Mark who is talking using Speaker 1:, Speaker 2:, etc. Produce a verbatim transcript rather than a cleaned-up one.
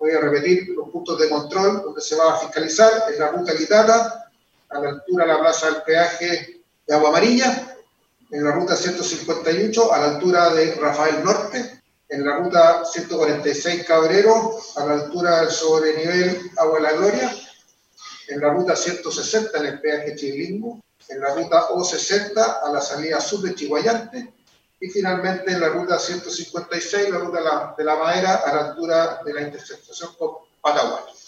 Speaker 1: voy a repetir los puntos de control donde se va a fiscalizar: en la ruta Litata, a la altura de la plaza del peaje de Agua Amarilla; en la ruta ciento cincuenta y ocho, a la altura de Rafael Norte; en la ruta ciento cuarenta y seis Cabrero, a la altura del sobrenivel Agua de la Gloria; en la ruta ciento sesenta, en el peaje Chilingo; en la ruta O sesenta, a la salida sur de Chiguayante; y finalmente en la ruta ciento cincuenta y seis, la ruta de la, de la Madera, a la altura de la intersección con Patagual.